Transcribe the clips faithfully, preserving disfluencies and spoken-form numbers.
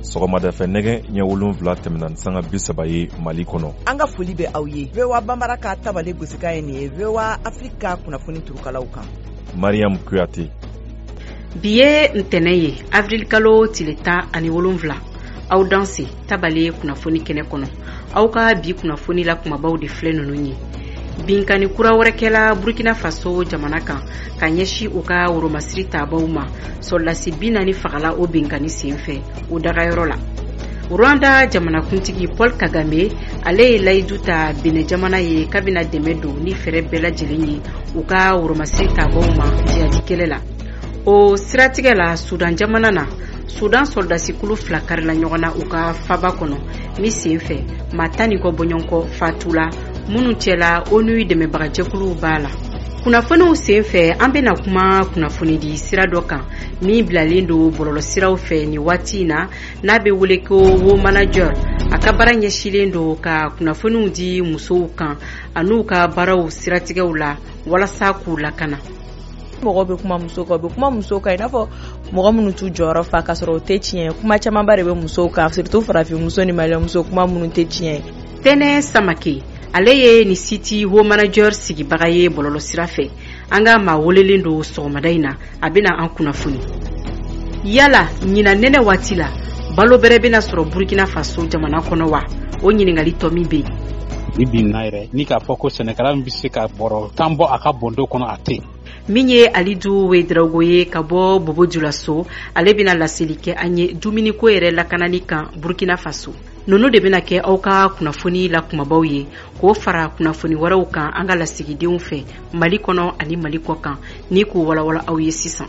sɔgɔmada fɛ nɛgɛ ɲɛ wolonwula tɛmɛna sanga bi saba ye Mali kɔnɔ. An ka foli bɛ aw ye. V O A Bambara ka tabale gosika ye nin ye V O A Afrika kunnafoni turukalaw kan. Mariam Kuyate. Bi ye ntɛnɛ ye avril kalo tile tan ani wolonwula. Aw danse tabale kunnafoni kɛnɛ kɔnɔ. Aw ka bi kunnafoni la kumabaw de filɛ ninnu ye. Binkani kura wɛrɛ kɛla Burkina Faso jamana kan ka ɲɛsi u ka woromasiri taabaw ma. Soldasi bi naani fagala o binkani senfɛ o dagayɔrɔ la. Rwanda jamana kuntigi Paul Kagame ale ye layidu ta Benin jamana ye kabina dɛmɛ don ni fɛrɛ bɛɛ lajɛlen ye u ka woromasiri taabaw ma jihadi kɛlɛ la. O siratigɛ la Sudan jamana na Sudan soldasi kulu fila karila ɲɔgɔn na u ka faba kɔnɔ min senfɛ maa tan ni kɔ bɔɲɔgɔnkɔ fatula minnu cɛla ONU dɛmɛbagajɛkuluw b'a la. Kunnafoniw senfɛ an bɛna kuma kunnafoni di sira dɔ kan min bilalen don bɔlɔlɔsiraw fɛ ni waati na n'a bɛ wele ko Wo Manager. A ka baara ɲɛsilen don ka kunnafoniw di musow kan an'u ka baaraw siratigɛw la walasa k'u lakana. Mɔgɔ bɛ kuma muso kan, bɛ kuma muso kan i n'a fɔ mɔgɔ minnu t'u jɔyɔrɔ fa ka sɔrɔ o tɛ tiɲɛ. Kuma camanba de bɛ musow kan, surtout farafin muso ni maliyɛn muso kuma minnu tɛ tiɲɛ. Tɛnɛ Samake ale ye ni siti Wo Manager sigibaga ye bɔlɔlɔsira fɛ. An ka maa welelen don sɔgɔmada in na a bɛna an kunnafoni. Yala ɲina nɛnɛ waati la balo bɛrɛ bɛna sɔrɔ Burkina Faso jamana kɔnɔ wa? O ɲininkali tɔ min bɛ yen. Ni bi na yɛrɛ ni k'a fɔ ko sɛnɛkɛla bɛ se ka bɔrɔ tan bɔ a ka bɔndo kɔnɔ a tɛ. Min ye Alidu Wedraogo ye ka bɔ Bobojulaso ale bɛna laseli kɛ an ye dumuniko yɛrɛ lakanani kan Burkina Faso. Nunu de bɛna kɛ aw ka kunnafoni la kumabaw ye k'o fara kunnafoni wɛrɛw kan an ka lasigidenw fɛ Mali kɔnɔ ani Mali kɔ kan ni k'o walawala aw ye sisan.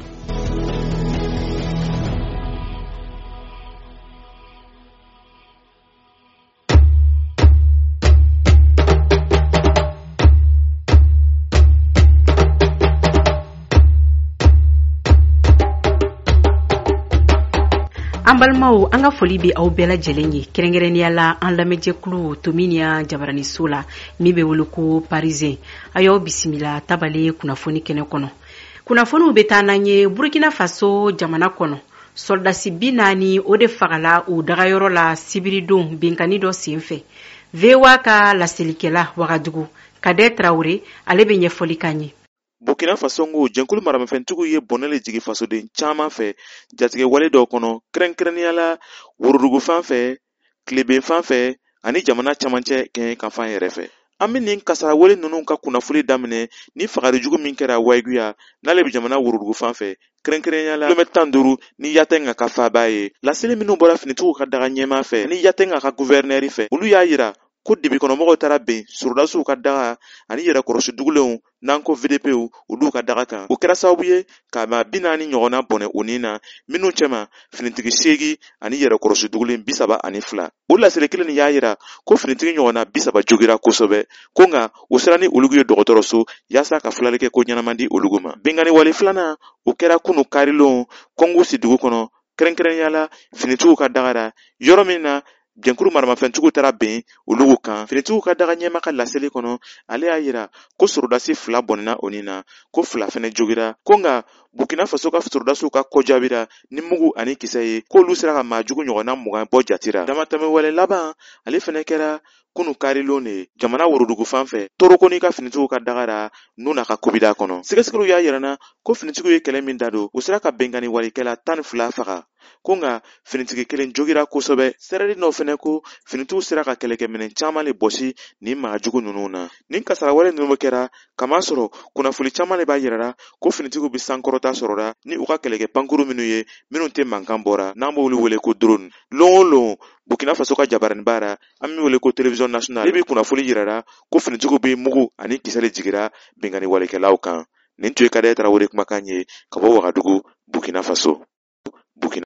An balimaw an ka foli bɛ aw bɛɛ lajɛlen ye kɛrɛnkɛrɛnnenya la an lamɛnjɛkulu Tominiya Jabaraniso la min bɛ wele ko Parisien. A y'aw bisimila tabale kunnafoni kɛnɛ kɔnɔ. Kunnafoniw bɛ taa n'an ye Burkina Faso jamana kɔnɔ. Soldasi bi naani o de fagala o dagayɔrɔ la sibiridon binkani dɔ senfɛ. V O A ka laselikɛla Wagadugu Kadɛ Traoré ale bɛ ɲɛfɔli k'an ye. Burkina Faso ngo jɛnkulu maramafɛntigiw ye bɔnɛle jigi fasoden caman fɛ jatigɛ wale dɔw kɔnɔ kɛrɛnkɛrɛnnenya la worodugu fan fɛ tileben fan fɛ ani jamana camancɛ kɛɲɛ kanfan yɛrɛ fɛ. An bɛ nin kasara wale ninnu ka kunnafoni daminɛ ni fagarijugu min kɛra Waiguya n'ale bɛ jamana worodugu fan fɛ kɛrɛnkɛrɛnnenya la kilomètre tan ni duuru ni Yatenga ka faba ye. Laseli minnu bɔra finitigiw ka daga ɲɛma fɛ ni Yatenga ka gouverneur fɛ olu y'a yira ko dibi kɔnɔmɔgɔw taara ben surdasiw ka daga ani yɛrɛ kɔrɔsi dugulenw n'an ko V D P olu ka daga kan. O kɛra sababu ye ka maa bi naani ɲɔgɔnna bɔnɛ o nin na minnu cɛma finitigi seegin ani yɛrɛ kɔrɔsi dugulen bi saba ani fila. O laseli kelen nin y'a yira ko finitigi ɲɔgɔnna bi saba jogira kosɛbɛ ko nka o sera ni olugu ye dɔgɔtɔrɔso yaasa ka filali kɛ ko ɲɛnaman di olugu ma. Bengani wale filanan o kɛra kunu karilon Kongosi dugu kɔnɔ kɛrɛnkɛrɛnnenya la finitigiw ka dagara yɔrɔ min na jɛnkulu maramafɛntigiw taara ben olugu kan. Finitigiw ka daga ɲɛma ka laseli kɔnɔ ale y'a yira ko sordasi fila bɔnɛna o nin na ko fila fɛnɛ jogira ko nka Burkina Faso ka sordasiw ka kɔjabira ni mugu ani kisɛ ye k'olu sera ka maa jugu ɲɔgɔnna mugan bɔ jatira. Damatɛmɛ wale laban ale fɛnɛ kɛra kunu karilon de jamana worodugu fan fɛ toroko n'i ka finitigiw ka dagara n'u n'a ka kobida kɔnɔ. Sɛgɛsɛgɛliw y'a yirana ko finitigiw ye kɛlɛ min da don u sera ka bengani walikɛla tan ni fila faga ko nka finitigi kelen jogira kosɛbɛ. Sɛrɛli nɔ fɛnɛ ko finitigiw sera ka kɛlɛkɛminɛ caman le bɔsi ni maa jugu ninnu na. Nin kasara wale ninnu kɛra kama sɔrɔ kunnafoni caman le b'a yirara ko finitigiw bɛ sankɔrɔta sɔrɔra ni u ka kɛlɛkɛ pankuru minnu ye minnu tɛ mankan bɔra n'an b'olu wele ko drone. Lon o lon Burkina Faso ka jabarani baara an bɛ wele ko télévision nationale ale bɛ kunnafoni yirara ko finitigiw bɛ mugu ani kisɛ le jigira bengani walekɛlaw kan. Nin tun ye Kadɛ Traoré kumakan ye ka bɔ Wagadugu Burkina Faso. Burkina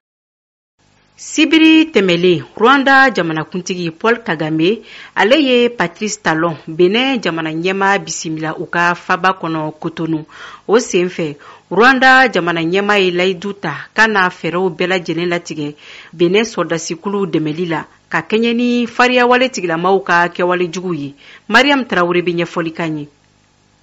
Sibiri tɛmɛlen Rwanda jamanakuntigi Paul Kagame ale ye Patrice Talon Benin jamana ɲɛma bisimila u ka faba kɔnɔ Cotonou. O senfɛ Rwanda jamana ɲɛma ye layidu ta ka na fɛɛrɛw bɛɛ lajɛlen latigɛ Benin sɔrdasikulu dɛmɛli la ka kɛɲɛ ni fariya wale tigilamaw ka kɛwale jugu ye. Mariam Traoré bɛ ɲɛfɔli k'an ye.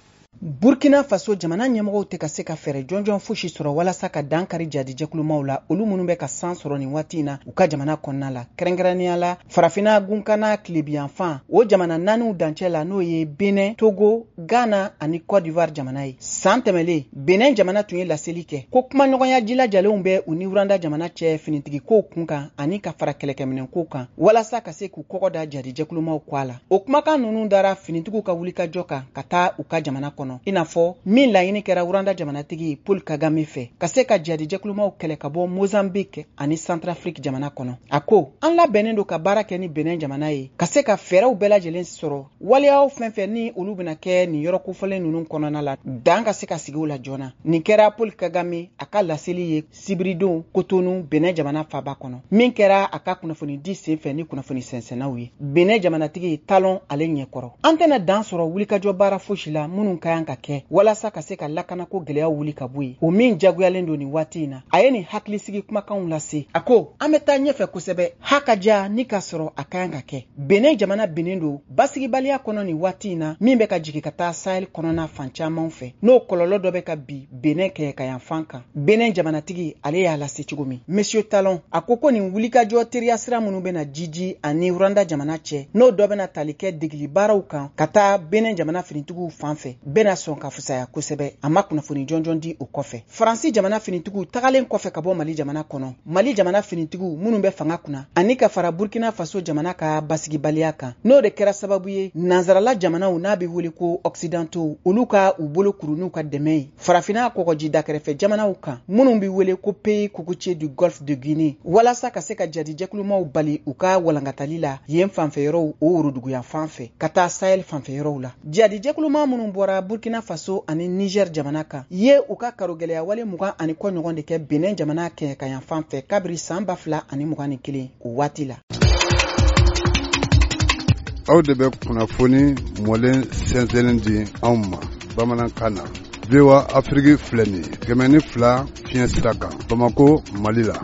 Burkina Faso jamana ɲɛmɔgɔw tɛ ka se ka fɛɛrɛ jɔnjɔn fosi sɔrɔ walasa ka dankari jadijɛkulumaw la olu minnu bɛ ka san sɔrɔ nin waati in na u ka jamana kɔnɔna la kɛrɛnkɛrɛnnenya la farafina gunkana tilebiyanfan o jamana naaniw dancɛ la n'o ye Benin, Togo, Ghana ani Côte d'Ivoire jamana ye. San tɛmɛlen Benin jamana tun ye laseli kɛ ko kumaɲɔgɔnya jilajalenw bɛ u ni Rwanda jamana cɛ finitigi kow kun kan ani ka fara kɛlɛkɛminɛ kow kan walasa ka se k'u kɔgɔ da jadijɛkulumaw kɔ a la. O kumakan ninnu dara finitigiw ka wulikajɔ kan ka taa u ka jamana kɔnɔ i n'a fɔ min laɲini kɛra Rwanda jamanatigi Paul Kagame fɛ ka se ka jadijɛkulumaw kɛlɛ ka bɔ Mozambique ani Centrafrique jamana kɔnɔ. A ko an labɛnnen don ka baara kɛ ni Benin jamana ye ka se ka fɛɛrɛw bɛɛ lajɛlen sɔrɔ waleyaw fɛn fɛn ni olu bɛna kɛ nin yɔrɔ kofɔlen ninnu kɔnɔna la dan ka se ka sigi u la joona. Nin kɛra Paul Kagame a ka laseli ye Sibiridon Cotonou Benin jamana faba kɔnɔ min kɛra a ka kunnafoni di sen fɛ ni kunnafoni sɛnsɛnnaw ye. Benin jamanatigi Talon ale ɲɛkɔrɔ an tɛna dan sɔrɔ wulikajɔ baara fosi la minnu ka yan ka kɛ walasa ka se ka lakanako gɛlɛya wuli ka bɔ yen o min jagoyalen don nin waati in na a ye nin hakilisigi kumakanw lase. A ko an bɛ taa ɲɛfɛ kosɛbɛ hakaja ni ka sɔrɔ a ka yan ka kɛ. Benin jamana binnen don basigibaliya kɔnɔ nin waati in na min bɛ ka jigin ka taa Sahel kɔnɔna fan caman fɛ n'o kɔlɔlɔ dɔ bɛ ka bi Benin kɛ ka yan fan kan. Benin jamanatigi ale y'a lase cogo min. Monsieur Talon a ko ko nin wulikajɔ teriya sira minnu bɛna jiji ani Rwanda jamana cɛ n'o dɔ bɛna tali kɛ degili baaraw kan ka taa Benin jamana finitigiw fan fɛ bɛna sɔn ka fusaya kosɛbɛ a ma kunnafoni jɔnjɔn di o kɔfɛ. Faransi jamana finitigiw tagalen kɔfɛ ka bɔ Mali jamana kɔnɔ Mali jamana finitigiw minnu bɛ fanga kunna ani ka fara Burkina Faso jamana ka basigibaliya kan n'o de kɛra sababu ye nanzarala jamanaw n'a bɛ wele ko Occidentaux olu ka u bolo kuru n'u ka dɛmɛ ye farafina kɔgɔji dakɛrɛfɛ jamanaw kan minnu bɛ wele ko Pays Cocotier du Golfe de Guinée walasa ka se ka jadijɛkulumaw bali u ka walankatali la yen fanfɛyɔrɔw o woroduguya fan fɛ ka taa Sahel fanfɛyɔrɔw la. Jadijɛkuluma minnu bɔra Burkina Faso ani Niger jamana kan ye u ka karogɛlɛya wale mugan ani kɔ ɲɔgɔn de kɛ Benin jamana kɛ ka yan fan fɛ kabiri san ba fila ani mugan ni kelen o waati la. Aw de bɛ kunnafoni mɔlen sɛnsɛnlen di anw ma bamanankan na. V O A Afrique filɛ nin ye kɛmɛ ni fila fiɲɛ sira kan Bamako Mali la.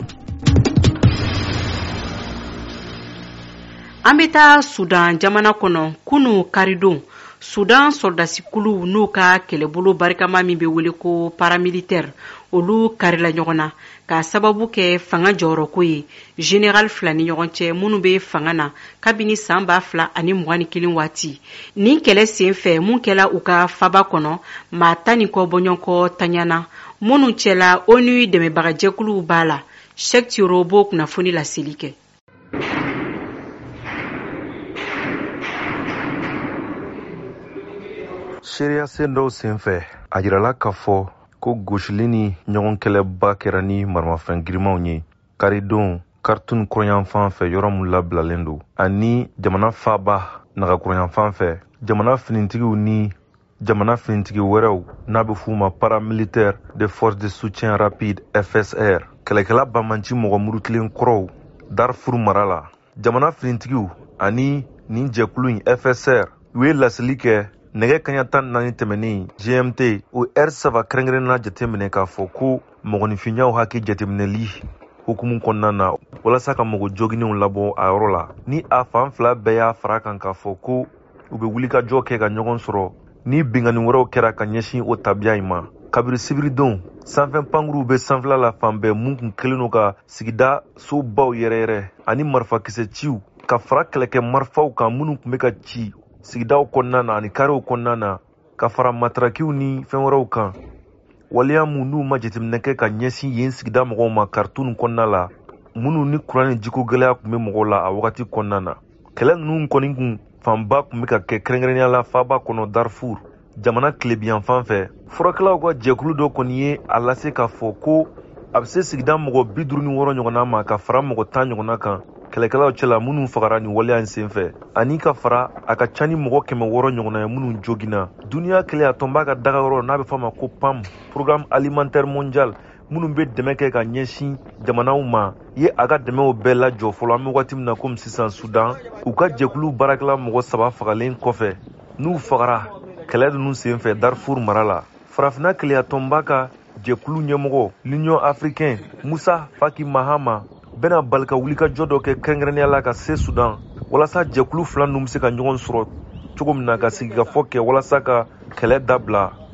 An bɛ taa Sudan jamana kɔnɔ kunu karidon Sudan soldasikulu n'u ka kɛlɛbolo barikama min bɛ wele ko paramilitaire olu karila ɲɔgɔn na ka sababu kɛ fanga jɔyɔrɔko ye général fila ni ɲɔgɔn cɛ minnu bɛ fanga na kabini san ba fila ani mugan ni kelen waati. Nin kɛlɛ sen fɛ mun kɛla u ka faba kɔnɔ maa tan ni kɔ bɔɲɔgɔnkɔ tanyana minnu cɛla ONU dɛmɛbagajɛkuluw b'a la. Cheikh Tiro b'o kunnafoni laseli kɛ. Seereya sen dɔw senfɛ a jirala k'a fɔ ko gosili ni ɲɔgɔn kɛlɛba kɛra ni maramafɛn girimanw ye karidon kartun kɔrɔyanfan fɛ yɔrɔ min labilalen don ani jamana faaba nagakɔrɔyanfan fɛ jamana finitigiw ni jamana finitigi wɛrɛw n'a bɛ f'u ma paramilitaire de force de soutien rapide F S R kɛlɛkɛla bamanci mɔgɔ murutilen kɔrɔw Darfur mara la jamana finitigiw ani nin jɛkulu in F S R u ye laseli kɛ nɛgɛ kaɲa tan naani tɛmɛnen G M T o heure saba kɛrɛnkɛrɛnnena jateminɛ k'a fɔ ko mɔgɔninfinyaw hakɛ jateminɛli hukumu kɔnɔna na walasa ka mɔgɔ joginenw labɔ a yɔrɔ la ni a fan fila bɛɛ y'a fara kan k'a fɔ ko u bɛ wulikajɔ kɛ ka ɲɔgɔn sɔrɔ ni bingani wɛrɛw kɛra ka ɲɛsin o tabiya in ma kabiri sibiridon sanfɛ pankuruw bɛ sanfɛla la fan bɛɛ mun kun kelen don ka sigida sobaw yɛrɛyɛrɛ ani marifakisɛ ciw ka fara kɛlɛkɛ marifaw kan minnu tun bɛ ka ci sigidaw kɔnɔna na ani karew kɔnɔna na ka fara matarakiw ni fɛn wɛrɛw kan waleya mun n'u ma jateminɛ kɛ ka ɲɛsin yen sigida mɔgɔw ma kartun kɔnɔna la minnu ni kuran ni jiko gɛlɛya tun bɛ mɔgɔw la a wagati kɔnɔna na kɛlɛ ninnu kɔni kun fanba tun bɛ ka kɛ kɛrɛnkɛrɛnnenya la faaba kɔnɔ Darfur jamana tilebiyan fan fɛ furakɛlaw ka jɛkulu dɔ kɔni ye a lase k'a fɔ ko a bɛ se sigida mɔgɔ bi duuru ni wɔɔrɔ ɲɔgɔnna ma ka fara mɔgɔ tan ɲɔgɔnna kan kɛlɛkɛlaw cɛla minnu fagara nin waleya in senfɛ ani ka fara a ka ca ni mɔgɔ kɛmɛ wɔɔrɔ ɲɔgɔnna ye minnu joginna duniya kɛlɛ a tɔn b'a ka dagayɔrɔ n'a bɛ fɔ a ma ko P A M programme alimentaire mondial minnu bɛ dɛmɛ kɛ ka ɲɛsin jamanaw ma ye a ka dɛmɛw bɛɛ lajɔ fɔlɔ an bɛ waati min na komi sisan Sudan u ka jɛkulu baarakɛla mɔgɔ saba fagalen kɔfɛ n'u fagara kɛlɛ ninnu senfɛ Darfur mara la farafina kɛlɛ a tɔn b'a ka jɛkulu ɲɛmɔgɔ l'Union africaine Musa Faki Mahama bɛna bali ka wulikajɔ dɔ kɛ kɛrɛnkɛrɛnnenya la ka se Sudan walasa jɛkulu fila ninnu bɛ se ka ɲɔgɔn sɔrɔ cogo min na ka sigikafɔ kɛ walasa ka kɛlɛ dabila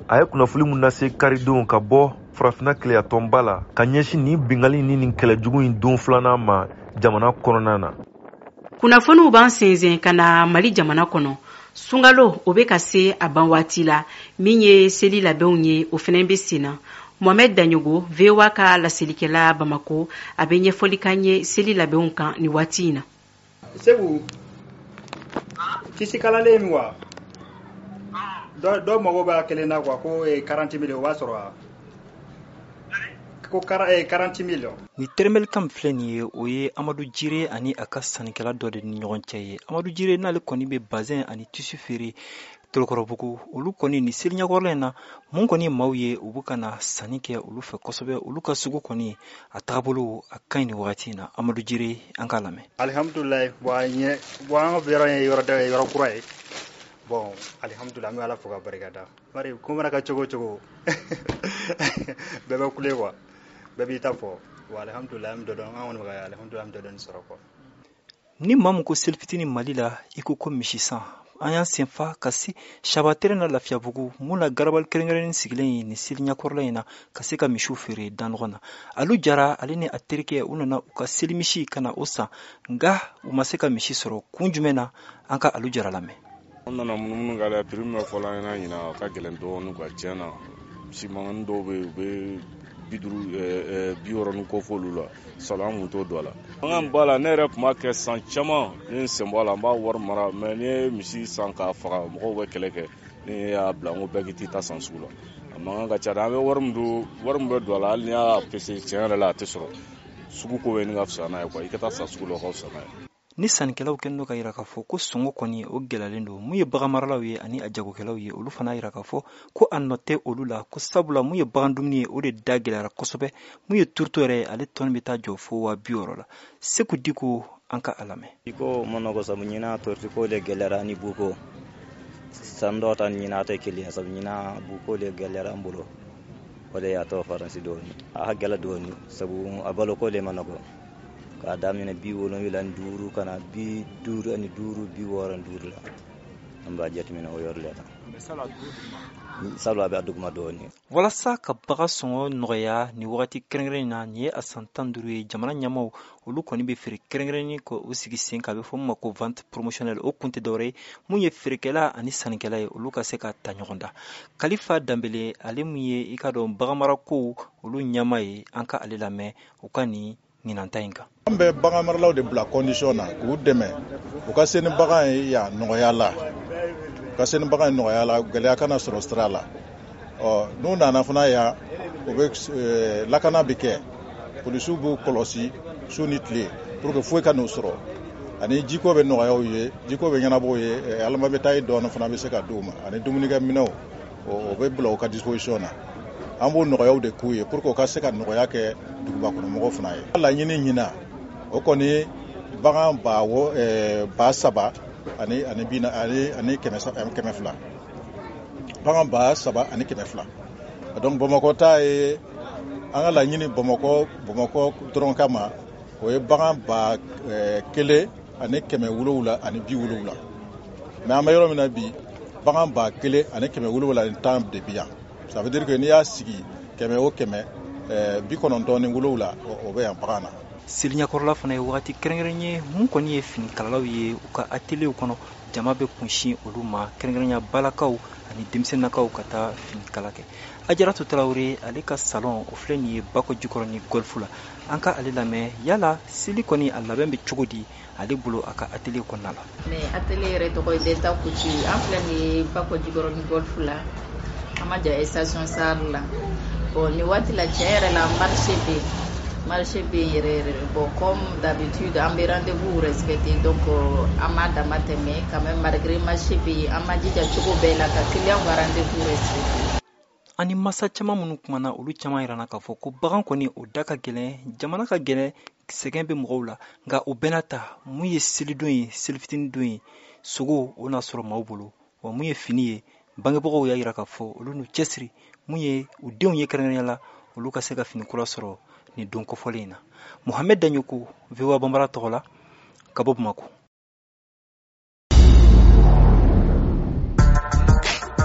a ye kunnafoli mun lase karidenw ka bɔ farafina kileyatɔnba la ka ɲɛsin ni bingali ni nin kɛlɛ jugu in don filanan ma jamana kɔnɔna na. kunnafoniw b'an sɛnsɛn ka na Mali jamana kɔnɔ. Sunkalo o bɛ ka se a ban waati la min ye seli labɛnw ye o fana bɛ sen na. Mohamed Danyogo V O A ka laselikɛla Bamako a bɛ ɲɛfɔli k'an ye seli labɛnw kan ni waati in na. Sebu kisi kalalen min wa dɔ dɔ mago b'a kelen na quoi ko quarante mille o b'a sɔrɔ ko quarante mille. Ni termel kam filɛ nin ye o ye Amadu Jire ani a ka sannikɛla dɔ de ni ɲɔgɔn cɛ ye. Amadu Jire n'ale kɔni bɛ bazin ani tissu feere Tolokɔrɔbugu olu kɔni ni seli ɲɛkɔrɔla in na mun kɔni maaw ye u bɛ ka na sanni kɛ olu fɛ kosɛbɛ olu ka sugu kɔni a taabolo a ka ɲi ni wagati in na. Amadu Jire an k'a lamɛn. Alhamdulilayi bon ɲɛ bon an ka yɔrɔ ye yɔrɔ da yɔrɔ kura ye bon alhamdulilayi an bɛ Ala fo ka barikada bari ko mana ka cogo cogo bɛɛ bɛ kule quoi bɛɛ b'i ta fɔ wa alhamdulilayi an bɛ dɔ dɔn an kɔni bɛ ka alhamdulilayi an bɛ dɔ dɔɔni sɔrɔ quoi. Ni maa min ko seli fitinin Mali la i ko ko misi san an y'an senfa ka se Shabatere na Lafiyabugu mun na garabali kɛrɛnkɛrɛnnen sigilen ye ni seli ɲɛkɔrɔla in na ka se ka misiw feere dan ɲɔgɔn na. Alu Jara ale ni a terikɛ u nana u ka seli misi ka na o san nka u ma se ka misi sɔrɔ kun jumɛn na an ka Alu Jara lamɛn. An nana munumunu k'a la prix min bɛ fɔla an ɲɛna ɲina ka gɛlɛn dɔɔni quoi tiɲɛ na misi mankannin dɔw bɛ yen u bɛ bi duuru bi wɔɔrɔ ni kɔ f'olu la salon an kun t'o dɔn a la. An ka b'a la ne yɛrɛ tun b'a kɛ san caman ni n sen bɔ a la n b'a wari mara mais ni ye misi san k'a faga mɔgɔw bɛ kɛlɛ kɛ ni y'a bila n ko bɛɛ k'i t'i ta san sugu la a mankan ka ca dɛ an bɛ wari min don wari min bɛ don a la hali ni y'a pese tiɲɛ yɛrɛ la a tɛ sɔrɔ sugu ko bɛ nin ka fisa n'a ye quoi i ka taa san sugu la o ka fisa n'a ye. Ni sannikɛlaw kɛlen don ka yira k'a fɔ ko sɔngɔ kɔni o gɛlɛyalen don mun ye bagan maralaw ye ani a jagokɛlaw ye olu fana yira k'a fɔ ko a nɔ tɛ olu la ko sabula mun ye bagan dumuni ye o de da gɛlɛyara kosɛbɛ mun ye turuto yɛrɛ ale tɔni bɛ taa jɔ fo wa bi wɔɔrɔ la. Seku Diko an ka a lamɛn. Iko mɔnɔgɔ sabu ɲina torti ko le gɛlɛyara ni buko san dɔ ta ɲina tɛ kelen sabu ɲina buko le gɛlɛyara an bolo o de y'a tɔ faransi dɔɔni a gɛlɛ dɔɔni sabu a balo ko le manɔgɔ ka daminɛ bi wolonwula ni duuru kana bi duuru ani duuru bi wɔɔrɔ ni duuru la an b'a jateminɛ o yɔrɔ la salo a bɛ a duguma dɔɔni. Walasa ka bagan sɔngɔ nɔgɔya ni wagati kɛrɛnkɛrɛnnen na nin ye a san tan duuru ye jamana ɲɛmaaw olu kɔni bɛ feere kɛrɛnkɛrɛnnen ko o sigi sen ka bɛ fɔ min ma ko vente promotionnelle o kun tɛ dɔwɛrɛ ye mun ye feerekɛla ani sannikɛla ye olu ka se ka ta ɲɔgɔn da. Kalifa Danbele ale mun ye i ka dɔn bagan marako olu ɲɛmaa ye an ka ale lamɛn u ka nin ɲinanta in kan. An bɛ bagan maralaw de bila condition na k'u dɛmɛ u ka se ni bagan ye yan nɔgɔya la u ka se ni bagan ye nɔgɔya la gɛlɛya kana sɔrɔ sira la ɔ n'u nana fana yan u bɛ lakana bɛ kɛ polisiw b'u kɔlɔsi su ni tile pour que foyi ka n'u sɔrɔ ani jiko bɛ nɔgɔya u ye jiko bɛ ɲɛnabɔ u ye alama bɛ taa ye dɔɔni fana bɛ se ka d'u ma ani dumunikɛ minɛnw o bɛ bila u ka disposition na an b'o nɔgɔyaw de k'u ye pour que u ka se ka nɔgɔya kɛ dugubakɔnɔmɔgɔw fana ye. Laɲini ɲina o kɔni bagan ba wo ba saba ani ani bina ani ani kɛmɛ kɛmɛ fila bagan ba saba ani kɛmɛ fila donc Bamakɔ ta ye an ka laɲini Bamakɔ Bamakɔ dɔrɔn kama o ye bagan ba kelen ani kɛmɛ wolonwula ani bi wolonwula mais an bɛ yɔrɔ min na bi bagan ba kelen ani kɛmɛ wolonwula ni tan de bi yan ça veut dire que n'i y'a sigi kɛmɛ o kɛmɛ bi kɔnɔntɔn ni wolonwula o bɛ yan bagan na. Seli ɲɛkɔrɔla fana ye wagati kɛrɛnkɛrɛnnen ye mun kɔni ye finikalalaw ye u ka atelier kɔnɔ jama bɛ kunsin olu ma kɛrɛnkɛrɛnya balakaw ani denmisɛnnakaw ka taa finikala kɛ. Ajaratu Tarawele ale ka salon o filɛ nin ye Bakɔ Jikɔrɔ ni golf la an ka ale lamɛn yala seli kɔni a labɛn bɛ cogo di ale bolo a ka atelier kɔnɔna la. Mais atelier yɛrɛ tɔgɔ ye Delta Couture an filɛ nin ye Bakɔ Jikɔrɔ ni golf la an ma ja station Sar la bon ni waati la tiɲɛ yɛrɛ la marché bɛ marché bɛ yɛrɛ yɛrɛ bon comme d'habitude an bɛ rendez-vous respecté donc an m'a dama tɛmɛ quand même malgré marché bɛ yen an ma jija cogo bɛɛ la ka client ka rendez-vous respecté. Ani masa caman minnu kumana olu caman yirana k'a fɔ ko bagan kɔni o da ka gɛlɛn jamana ka gɛlɛn sɛgɛn bɛ mɔgɔw la nka o bɛɛ n'a ta mun ye selidon ye selifitinin don ye sogo o n'a sɔrɔ maaw bolo wa mun ye fini ye bangebagaw y'a yira k'a fɔ olu n'u cɛsiri mun ye u denw ye kɛrɛnkɛrɛnya la olu ka se ka fini kura sɔrɔ ni don kɔfɔlen in na. Mohamed Danyoko V O A Bambara tɔgɔ la ka bɔ Bamako.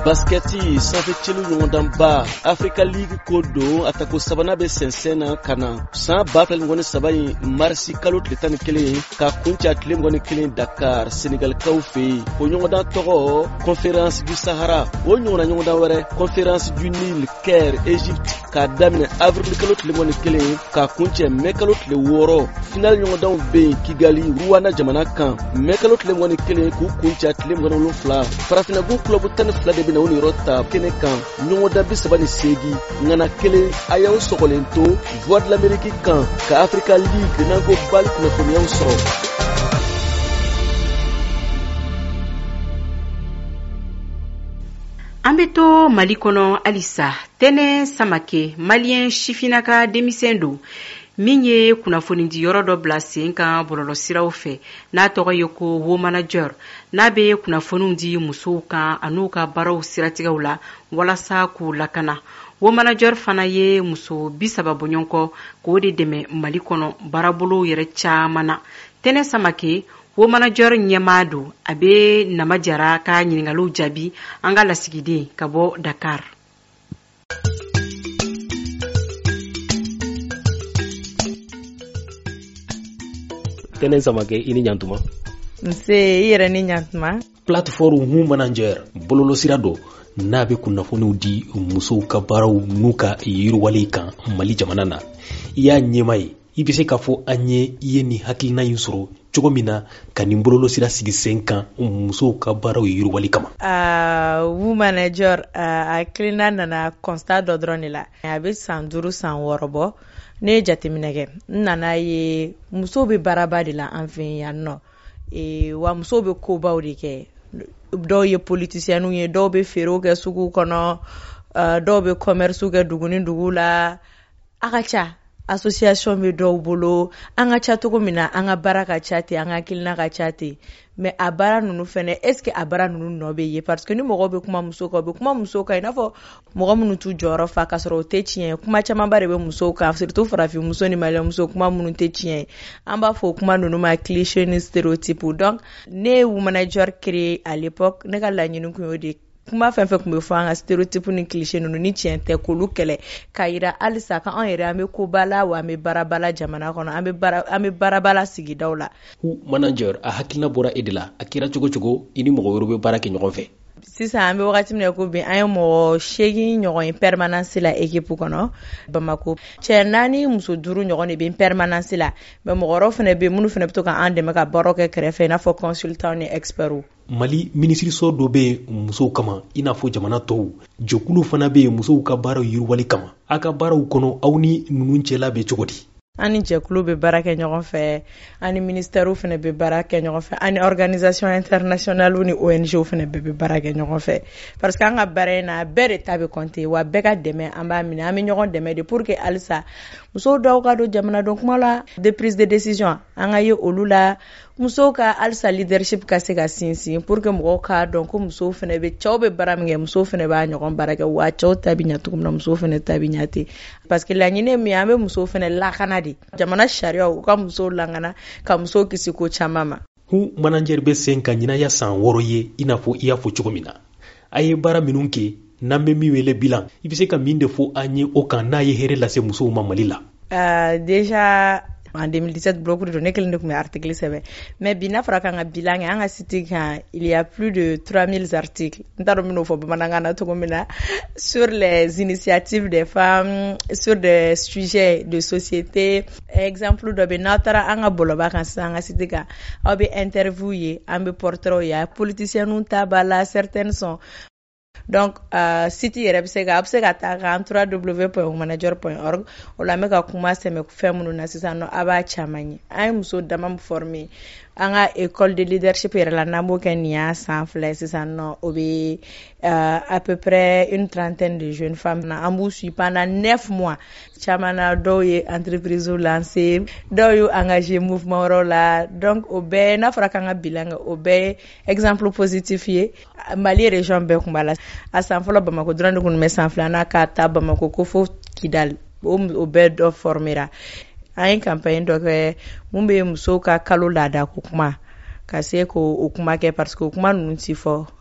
basketi sanfɛ celu ɲɔgɔndanba Africa League ko don a tako sabana bɛ sɛnsɛn na ka na san ba fila ni saba in marisi kalo tile tan ni kelen ka kunca tile mugan ni kelen Dakar Senegalikaw fɛ yen o ɲɔgɔndan tɔgɔ Conférence du Sahara o ɲɔgɔnna ɲɔgɔndan wɛrɛ Conférence du Nil Caire Égypte k'a daminɛ avril kalo tile mugan ni kelen ka kuncɛ mai kalo tile wɔɔrɔ final ɲɔgɔndanw bɛ yen Kigali Rwanda jamana kan mai kalo tile mugan ni kelen k'u kunca tile mugan ni wolonwula farafinagun club tan ni fila de bɛna u ni yɔrɔ ta kɛnɛ kan ɲɔgɔndan bi saba ni seegin ŋana kelen a y'aw sɔgɔlen to Voix de l'Amérique kan ka Africa League n'an ko bali kunnafoniyaw sɔrɔ. An bɛ to Mali kɔnɔ halisa Tɛnɛ Samake maliyɛn sifinaka denmisɛn don min ye kunnafonidi yɔrɔ dɔ bila sen kan bɔlɔlɔsiraw fɛ n'a tɔgɔ ye ko wo manager n'a bɛ kunnafoniw di musow kan an'u ka baaraw siratigɛw la walasa k'u lakana. Wo manager fana ye muso bi saba bɔɲɔgɔn k'o de dɛmɛ Mali kɔnɔ baarabolo yɛrɛ caman na. Tɛnɛ Samake wo manager ɲɛmaa don a bɛ Nama Jara ka ɲininkaliw jaabi an ka lasigiden ka bɔ Dakar. Tɛnɛ Samake i ni ɲantuma. Nse i yɛrɛ ni ɲantuma. Plateforme Wu Manager bɔlɔlɔsira dɔ n'a bɛ kunnafoniw di musow ka baaraw n'u ka yiriwali kan Mali jamana na. I y'a ɲɛma ye i bɛ se k'a fɔ an ye i ye nin hakilina in sɔrɔ cogo min na ka nin bɔlɔlɔsira sigi sen kan musow ka baaraw yiriwali kama. Uh, Wu Manager uh, hakilina nana constat dɔ dɔrɔn de la a bɛ san duuru san wɔɔrɔ bɔ. Ne ye jateminɛ kɛ n nana ye musow bɛ baaraba de la an fɛ yan nɔ e, wa musow bɛ kobaw de kɛ dɔw ye politicienw ye dɔw bɛ feerew kɛ sugu kɔnɔ uh, dɔw bɛ commerce kɛ dugu ni dugu la a ka ca association bɛ dɔw bolo an ka ca cogo min na an ka baara ka ca ten an ka hakilina ka ca ten mais a baara ninnu fɛnɛ est ce que a baara ninnu nɔ bɛ ye parce que ni mɔgɔw bɛ kuma musow kan u bɛ kuma musow kan i n'a fɔ mɔgɔ minnu t'u jɔyɔrɔ fa k'a sɔrɔ o tɛ tiɲɛ kuma camanba de bɛ musow kan surtout farafin muso ni maliyɛn muso kuma minnu tɛ tiɲɛ an b'a fɔ o kuma ninnu ma cliché ni stéréotype donc ne ye Wu Manager créé à l'époque ne ka laɲini kun y'o de kuma fɛn fɛn kun bɛ fɔ an ka stéréotype ni cliché ninnu ni tiɲɛ tɛ k'olu kɛlɛ k'a yira halisa kan an yɛrɛ an bɛ koba la wa an bɛ baaraba la jamana kɔnɔ an bɛ baara an bɛ baaraba la sigidaw la. Wu Manager a hakilina bɔra e de la a kɛra cogo cogo i ni mɔgɔ wɛrɛw bɛ baara kɛ ɲɔgɔn fɛ. Sisan an bɛ wagati min na ko bi an ye mɔgɔ seegin ɲɔgɔn ye permanence la équipe kɔnɔ Bamako cɛ naani muso duuru ɲɔgɔn de bɛ permanence la mais mɔgɔ wɛrɛw fana bɛ yen minnu fana bɛ to k'an dɛmɛ ka baaraw kɛ kɛrɛfɛ i n'a fɔ consultant ni experts. Mali minisiriso dɔ bɛ yen musow kama i n'a fɔ jamana tɔw jɛkulu fana bɛ yen musow ka baaraw yiriwali kama a ka baaraw kɔnɔ aw ni ninnu cɛla bɛ cogo di. Ani jɛkulu bɛ baara kɛ ɲɔgɔn fɛ ani ministère fana bɛ baara kɛ ɲɔgɔn fɛ ani organisation internationale ni O N G fana bɛɛ bɛ baara kɛ ɲɔgɔn fɛ parce que an ka baara in na bɛɛ de ta bɛ compter wa bɛɛ ka dɛmɛ an b'a minɛ an bɛ ɲɔgɔn dɛmɛ de pour que halisa musow dɔw ka don jamanadenw kuma la de prise de décision an ka ye olu la musow ka halisa leadership ka se ka sinsin pour que mɔgɔw k'a dɔn ko musow fana bɛ cɛw bɛ baara min kɛ musow fana b'a ɲɔgɔn baara kɛ wa cɛw ta bɛ ɲɛ cogo min na musow fana ta bɛ ɲɛ ten parce que laɲini min an bɛ musow fana lakana de jamana sariyaw u ka musow lakana ka musow kisi ko caman ma. Wu Manager bɛ sen ka ɲinaya san wɔɔrɔ ye i n'a fɔ i y'a fɔ cogo min na a ye baara minnu kɛ n'an bɛ min wele bilan i bɛ se ka min de fɔ an ye o kan n'a ye hɛrɛ lase musow ma Mali la. Uh, déjà en deux mille dix-sept bloc de ne kelen de tun bɛ article sɛbɛn mais bi n'a fɔra k'an ka bilan kɛ an ka site kan il y a plus de trois mille articles n t'a dɔn min'o fɔ bamanankan na cogo min na sur les initiatives des femmes sur des sujets de société exemple dɔ bɛ n'aw taara an ka bɔlɔba kan sisan an ka site kan aw bɛ interview ye an bɛ portraits ye politiciens ta b'a la certaines sont donc uh, site yɛrɛ bɛ se ka a bɛ se ka taa kan w w w point manager point org o la an bɛ ka kuma sɛmɛ fɛn minnu na sisan nɔ a b'a caman ye an ye muso dama min former an ka école de leadership yɛrɛ la n'an b'o kɛ nin y'a san fila ye sisan nɔ o bɛ uh, à peu près une trentaine de jeunes femmes na an b'u suit pendant neuf mois caman na dɔw ye entreprise lancé dɔw y'u engagé mouvement wɛrɛw la donc o bɛɛ n'a fɔra k'an ka bilan kɛ o bɛɛ ye exemple positif ye Mali région bɛɛ kun b'a la a san fɔlɔ Bamako dɔrɔn de kun bɛ san filanan k'a ta Bamako ko fo Kidali o bɛɛ dɔ formera an ye campagne dɔ kɛ mun bɛ musow ka kalo laada ko kuma ka se k'o kuma kɛ parce que o kuma ninnu ti fɔ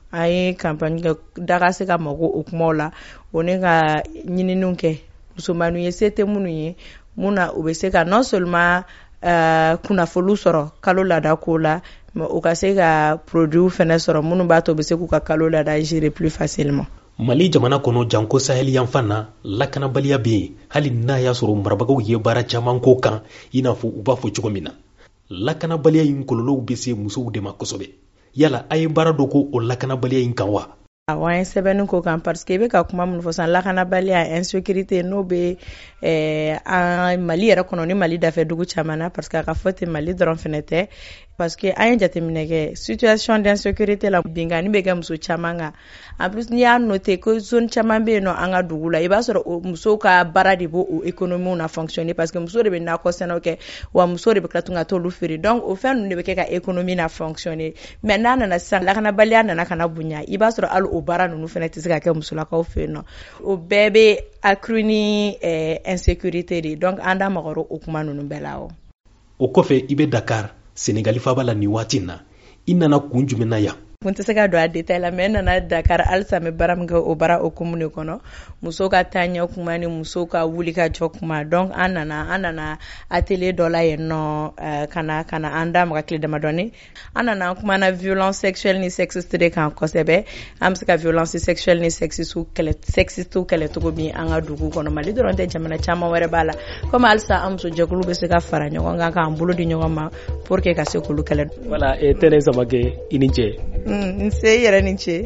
an ye campagne kɛ da ka se ka mago o kumaw la o ne ka ɲinininw kɛ musomanu ye se tɛ minnu ye mun na u bɛ se ka non seulement uh, kunnafoliw sɔrɔ kalo laada ko la mais u ka se ka produit fɛnɛ sɔrɔ minnu b'a to u bɛ se k'u ka kalo laada gérer plus facilement. Mali jamana kɔnɔ janko saheli yanfan na lakanabaliya bɛ yen hali n'a y'a sɔrɔ marabagaw ye baara caman ko kan i n'a fɔ u b'a fɔ cogo min na. Lakanabaliya in kɔlɔlɔw bɛ se musow de ma kosɛbɛ. Yala a ye baara dɔ ko o lakanabaliya in kan wa? Awɔ an ye sɛbɛnni ko kan parce que i bɛ ka kuma minnu fɔ sisan lakanabaliya insécurité n'o bɛ an Mali yɛrɛ kɔnɔ ni Mali dafɛ dugu caman na parce que a ka fɔ ten Mali dɔrɔn fɛnɛ tɛ parce que an ye jateminɛ kɛ situation d'insécurité la bingani bɛ kɛ muso caman kan en plus n'i y'a noté ko zone caman bɛ yen nɔ an ka dugu la i b'a sɔrɔ o musow ka baara de b'o o économie na fonctionner parce que muso de bɛ nakɔ sɛnɛw kɛ wa muso de bɛ tila tun ka t'olu feere donc o fɛn ninnu de bɛ kɛ ka économie na fonctionner mais n'a nana sisan lakanabaliya nana kana bonya i b'a sɔrɔ hali o baara ninnu fɛnɛ tɛ se ka kɛ musolakaw fɛ yen nɔ o bɛɛ bɛ accru ni insécurité de donc an da magaro o kuma ninnu bɛɛ la o. O kɔfɛ i bɛ Dakar Senegali faba la ni waati na i nana kun jumɛn na yan? Kun tɛ se ka don a détail la mais nana Dakar halisa mɛ baara min kɛ o baara okumu de kɔnɔ muso ka taaɲɛ kuma ni muso ka wuli ka jɔ kuma donc an nana an nana atelier dɔ la yen nɔ uh, kana kana an da maga tile damadɔni an nana an kumana violence sexuelle ni sexiste de kan kosɛbɛ an bɛ se ka violence sexuelle ni sexiste kɛlɛ sexiste kɛlɛ cogo min an ka dugu kɔnɔ Mali dɔrɔn tɛ jamana caman wɛrɛ b'a la comme halisa an muso jɛkulu bɛ se ka fara ɲɔgɔn kan k'an bolo di ɲɔgɔn ma pour que ka se k'olu kɛlɛ. Voilà et Tɛnɛ Samake i ni cɛ. Mm, n se yɛrɛ ni ce.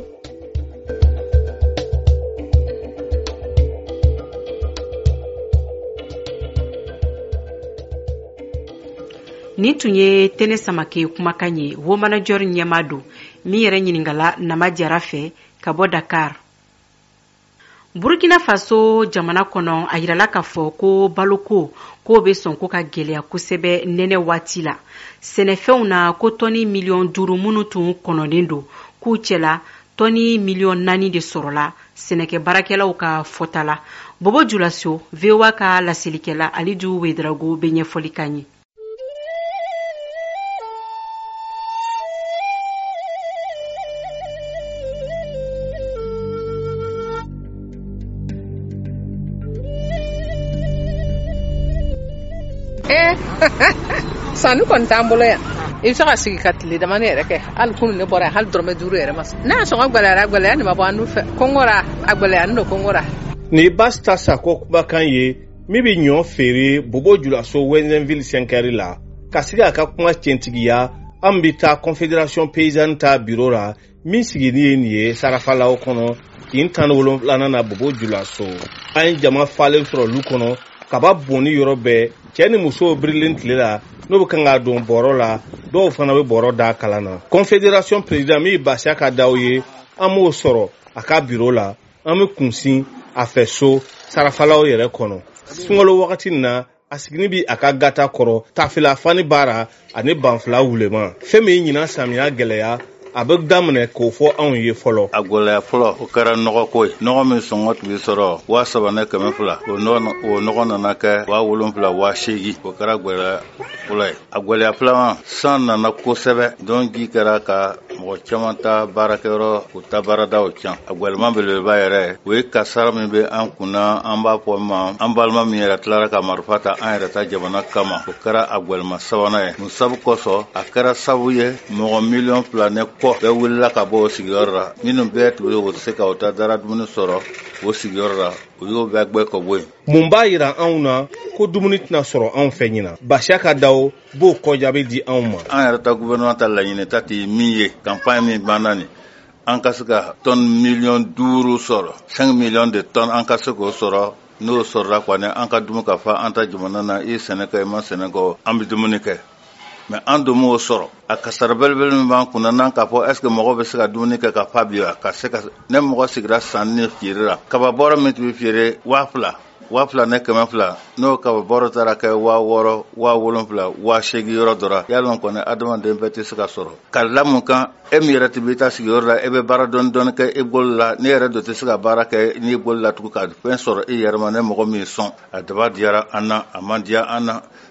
Ni tun ye Tɛnɛ Samake kumakan ye wo manager ɲɛma don min yɛrɛ ɲininkala Nama Jara fɛ ka bɔ Dakar. Burkina Faso jamana kɔnɔ a yirala k'a fɔ ko baloko k'o bɛ sɔn ko ka gɛlɛya kosɛbɛ nɛnɛ waati la sɛnɛfɛnw na ko tɔni miliyɔn duuru minnu tun kɔnɔnen don k'u cɛla tɔni miliyɔn naani de sɔrɔla sɛnɛkɛ baarakɛlaw ka fɔta la. Bobo Julaso V O A ka laselilikɛla Alidu Wedrago bɛ ɲɛfɔli kan ye. Sanu kɔni t'an bolo yan i bɛ se ka sigi ka tile damani yɛrɛ kɛ hali kunu ne bɔra yan hali dɔrɔmɛ duuru yɛrɛ ma sɔn n'a sɔngɔ gwɛlɛyara gwɛlɛya nin ma bɔ an n'u fɛ kɔngɔra a gwɛlɛya nin kɔngɔra. Ni Basta Sako kumakan ye min bɛ ɲɔ feere Bobo Julaso Wenzenville Senkɛri la ka sigi a ka kuma cɛntigiya an bɛ taa Confédération Paysanne ta bureau la min sigini ye nin ye Sarafalaw kɔnɔ k'i tan ni wolonwula na Bobo Julaso an ye jama falen sɔrɔ olu kɔnɔ kaba bonni yɔrɔ bɛɛ cɛ ni muso birilen tile la n'o bɛ kan ka don bɔrɔ la dɔw fana bɛ bɔrɔ da kalan na. Confédération président min Basiya ka daw ye an b'o sɔrɔ a ka bureau la an bɛ kunsin a fɛ so Sarafalaw yɛrɛ kɔnɔ. Sunkalo wagati nin na a sigini bi a ka gata kɔrɔ tafila fani baara ani banfila wulema fɛn min ɲinan samiya gɛlɛya a bɛ daminɛ k'o fɔ anw ye fɔlɔ. A gɛlɛya fɔlɔ o kɛra nɔgɔ ko ye nɔgɔ min sɔngɔ tun bɛ sɔrɔ waa saba ne kɛmɛ fila o nɔgɔ nana kɛ waa wolonfila waa seegin o kɛra gɛlɛya fɔlɔ ye. A gɛlɛya filanan san nana kosɛbɛ donc ji kɛra ka mɔgɔ caman ta baarakɛyɔrɔ u ta baaradaw can. A gɛlɛman belebeleba yɛrɛ o ye kasara min bɛ an kunna an b'a fɔ ma an balima min yɛrɛ tilara ka marifa ta an yɛrɛ ta jamana kama o kɛra a gɛlɛma sabanan ye. Mun sabu kosɔn a kɛra sabu ye mɔgɔ miliyɔn fila ne kɔ bɛɛ wulila ka bɔ o sigiyɔrɔ la minnu bɛɛ tun bɛ o tɛ se ka o ta dara dumuni sɔrɔ o sigiyɔrɔ la o y'o bɛɛ gbɛ ka bɔ yen. Mun b'a yira anw na ko dumuni tɛna sɔrɔ anw fɛ ɲina Basiya ka daw b'o kɔjaabi di anw ma. An yɛrɛ ta gouvernement ta laɲini ta tɛ min ye campagne min banna nin an ka se ka tonne miliyɔn duuru sɔrɔ cinq millions de tonnes an ka se k'o sɔrɔ n'o sɔrɔla kɔni an ka dumuni ka fa an ta jamana na i sɛnɛ kɛ i ma sɛnɛ kɛ an bɛ dumuni kɛ. Mais an domo o sɔrɔ a kasara belebele min b'an kunna n'an k'a fɔ est ce que mɔgɔ bɛ se ka dumuni kɛ ka fa bi wa ka se ka ne mɔgɔ sigira sanni ni feere la kaba bɔrɔ min tun bɛ feere waa fila waa fila ne kɛmɛ fila n'o kaba bɔrɔ taara kɛ waa wɔɔrɔ waa wolonfila waa seegin yɔrɔ dɔ la yalima kɔni adamaden bɛɛ tɛ se ka sɔrɔ ka lamun kan e min yɛrɛ tɛ bɛ taa sigiyɔrɔ la e bɛ baara dɔɔni dɔɔni kɛ e bolo la ne yɛrɛ dɔ tɛ se ka baara kɛ n'i bolo la tugun ka fɛn sɔrɔ e yɛrɛ ma ne mɔgɔ min sɔn a daba diyara an na a man diya an na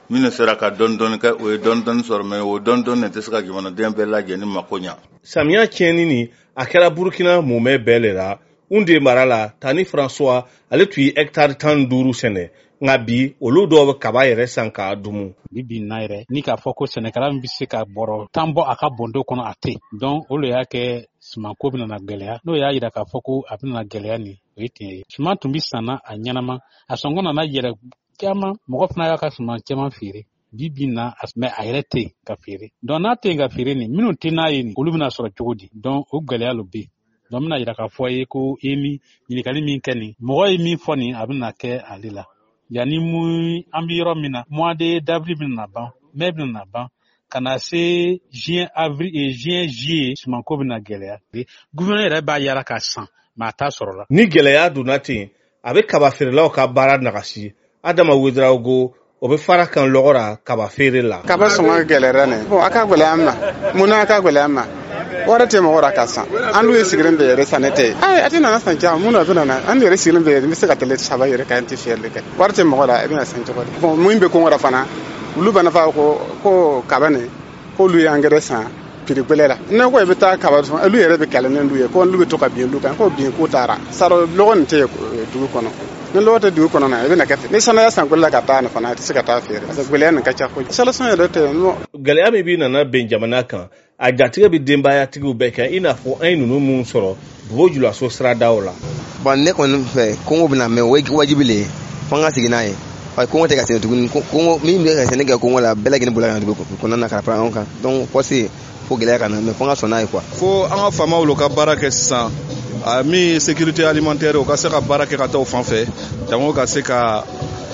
minnu sera ka dɔɔni dɔɔni kɛ o ye dɔɔni dɔɔni sɔrɔ mais o dɔɔni dɔɔni tɛ se ka jamanaden bɛɛ lajɛlen mako ɲa. Samiya tiɲɛni ni a kɛra Burkina mumɛ bɛɛ le la. Unde mara la Tani François ale tun ye hectare tan duuru sɛnɛ nka bi olu dɔw bɛ kaba yɛrɛ san k'a dumu. Bi bi na yɛrɛ ni k'a fɔ ko sɛnɛkɛla min bɛ se ka bɔrɔ tan bɔ a ka bɔndo kɔnɔ a tɛ donc o le y'a kɛ sumanko bɛna na gɛlɛya n'o y'a yira k'a fɔ ko a bɛna gɛlɛya nin o ye tiɲɛ ye. Suman tun bɛ sanna a ɲɛnama a sɔngɔ nana yɛrɛ caman mɔgɔ fana y'a ka suman caman feere bi bi na mɛ a yɛrɛ tɛ yen ka feere donc n'a tɛ yen ka feere nin minnu tɛ n'a ye nin olu bɛna sɔrɔ cogo di donc o gɛlɛya lo bɛ yen. Donc bɛna yira k'a fɔ ye ko e mi ɲininkali min kɛ nin mɔgɔ ye min fɔ nin a bɛna kɛ ale la yanni mu an bɛ yɔrɔ min na mois de d'avril bɛna ban mai bɛna ban ka na se juin avril et juin juillet sumanko bɛna gɛlɛya gouvernement yɛrɛ b'a yala ka san mais a t'a sɔrɔ la. Ni gɛlɛya donna ten a bɛ kaba feerelaw ka baara nagasi Adama Ouedraogo o bɛ fara kan lɔgɔra kaba feere la. Kaba sɔngɔ gɛlɛyara ne bon a ka gɛlɛya an ma munna a ka gɛlɛya an ma wara tɛ mɔgɔ la ka san an dun ye sigilen bɛ yɛrɛ san ne tɛ ayi a tɛ nana san caman mun na bɛ nana an yɛrɛ sigilen bɛ yɛrɛ n bɛ se ka tɛlɛ saba yɛrɛ ka n tɛ fiyɛli kɛ wari tɛ mɔgɔ la i bɛna san cogo di bon mun bɛ kɔngɔ fana olu bana fɔ ko ko kaba ne k'olu ye angɛrɛ san prix gbɛlɛ la ne ko i bɛ taa kaba sɔn olu yɛrɛ bɛ kɛlɛ n'u ye ko olu bɛ to ka bin olu kan ko bin ko taara saro lɔgɔ nin tɛ dugu kɔnɔ ni lɔgɔ tɛ dugu kɔnɔ na i bɛna kɛ ten ni sanaya san la ka taa ne fana i tɛ se ka taa feere parce que gbɛlɛya nin ka ca kojugu solution yɛrɛ tɛ gɛlɛya min bi nana ben jamana kan a jatigɛ bɛ denbayatigiw bɛɛ kɛ i n'a fɔ an ye ninnu minnu sɔrɔ Bobo Julaso siradaw la. Bon ne kɔni fɛ Kongo bɛna mɛn o ye wajibi le ye fo an ka segin n'a ye parce que Kongo tɛ ka sɛnɛ tuguni Kongo min bɛ ka sɛnɛ kɛ Kongo la bɛɛ lajɛlen bolo ka dugu kɔnɔna na ka fara anw kan donc force fo gɛlɛya ka na mais fo an ka sɔn n'a ye quoi. Fo an ka faamaw olu ka baara kɛ sisan a min sécurité alimentaire o ka se ka baara kɛ ka taa o fan fɛ jango ka se ka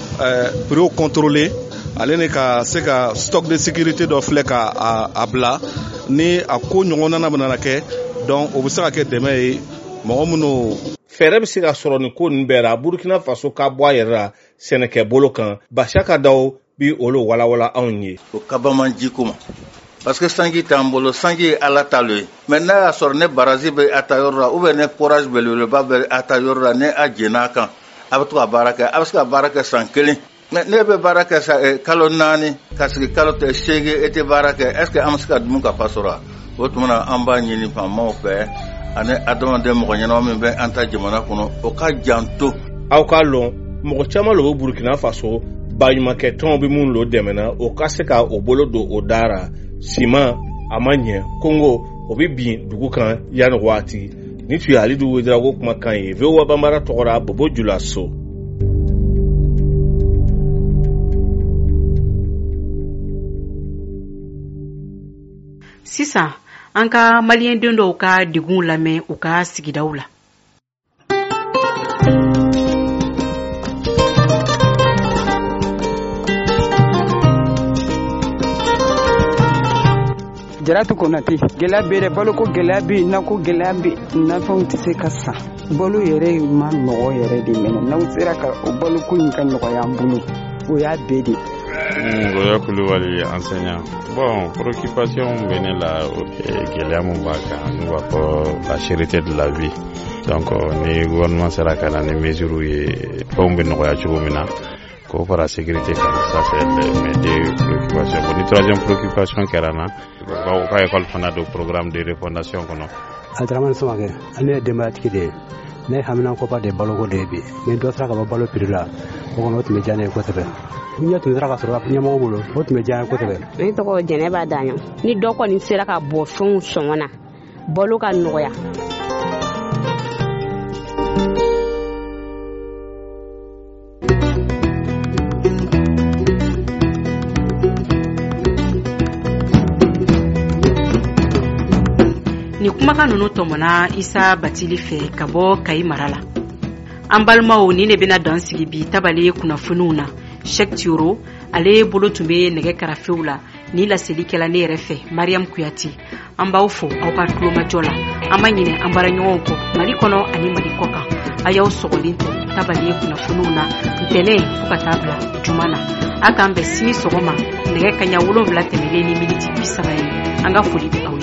prix contrôler ale ne ka se ka stock de sécurité dɔ filɛ ka a bila ni a ko ɲɔgɔn nana bɛna kɛ donc o bɛ se ka kɛ dɛmɛ ye mɔgɔ minnu. Fɛɛrɛ bɛ se ka sɔrɔ nin ko ninnu bɛɛ la Burkina Faso ka bɔ a yɛrɛ la sɛnɛkɛ bolo kan Bashaka Daw bi olu walawala anw ye. O kaba man ji ko ma parce que sanji t'an bolo sanji ye ala talo ye mais n'a y'a sɔrɔ ne baraji bɛ a ta yɔrɔ la ou bien ne forage belebeleba bɛ a ta yɔrɔ la ne a jɛn'a kan a bɛ to ka baara kɛ a bɛ se ka baara kɛ san kelen mais ne bɛ baara kɛ sa kalo naani ka sigi kalo tɛ seegin e tɛ baara kɛ est ce que an bɛ se ka dun ka fa sɔrɔ o tuma na an b'a ɲini faamaw fɛ ani adamaden mɔgɔ ɲɛnama min bɛ an ta jamana kɔnɔ o ka janto. Aw k'a lɔn mɔgɔ caman lo bɛ Burkina Faso baɲumankɛ tɔnw bɛ minnu lo dɛmɛna o ka se ka o bolo don o dara siman a ma ɲɛ Kongo o bɛ bin dugu kan yanni waati ni tun ye Alidu Ouedraogo kumakan ye V O A Banbara tɔgɔra Bobo Julaso. Sisan an ka maliyɛn den dɔw ka degun lamɛn u ka sigidaw la. Jaratu Konate gɛlɛya bɛ dɛ balo ko gɛlɛya bɛ yen nako gɛlɛya bɛ nafɛnw tɛ se ka san balo yɛrɛ ma nɔgɔ yɛrɛ de mɛnɛ n'aw sera ka o balo ko in ka nɔgɔya an bolo o y'a bɛɛ de. Ngoya Kulubali enseignant. Bon, préoccupation venait là, gɛlɛya mun b'a kan n'u b'a fɔ la cherté de la vie. Donc ni gouvernement sera ka na ni mesures ye fɛnw bɛ nɔgɔya cogo min na ko fara sécurité kan ça c'est mes deux préoccupations. Bon, ni troisième préoccupation kɛra na u ka école fana do programme de refondation kɔnɔ. Abdramane Somakɛ ale ye denbayatigi de ye ne hamina kɔba de baloko de bi ni dɔ sera ka bɔ balo prix la o kɔnɔ o tun bɛ diya ne ye kosɛbɛ ni ɲɛ tun sera ka sɔrɔ ɲɛmɔgɔ bolo o tun bɛ diya n ye kosɛbɛ. Ne tɔgɔ Jɛnɛba Daɲɔ ni dɔ kɔni sera ka bɔ fɛnw sɔngɔ na balo ka nɔgɔya. Ni kumakan ninnu tɔmɔna Isa Batili fɛ ka bɔ Kayi mara la. An balimaw ni ne bɛna dan sigi bi tabale kunnafoniw na. Cheikh Tioro ale bolo tun bɛ nɛgɛ karafew la ni laselikɛla ne yɛrɛ fɛ Mariam Kuyati. An b'aw fo aw ka tulomajɔ la. An ma ɲinɛ an baaraɲɔgɔnw kɔ Mali kɔnɔ ani Mali kɔ kan. A y'aw sɔgɔlen to tabale kunnafoniw na ntɛnɛn fo ka taa bila juma na. A k'an bɛn sini sɔgɔma nɛgɛ kaɲa wolonwula tɛmɛlen ni miniti bi saba ye. An ka foli bɛ aw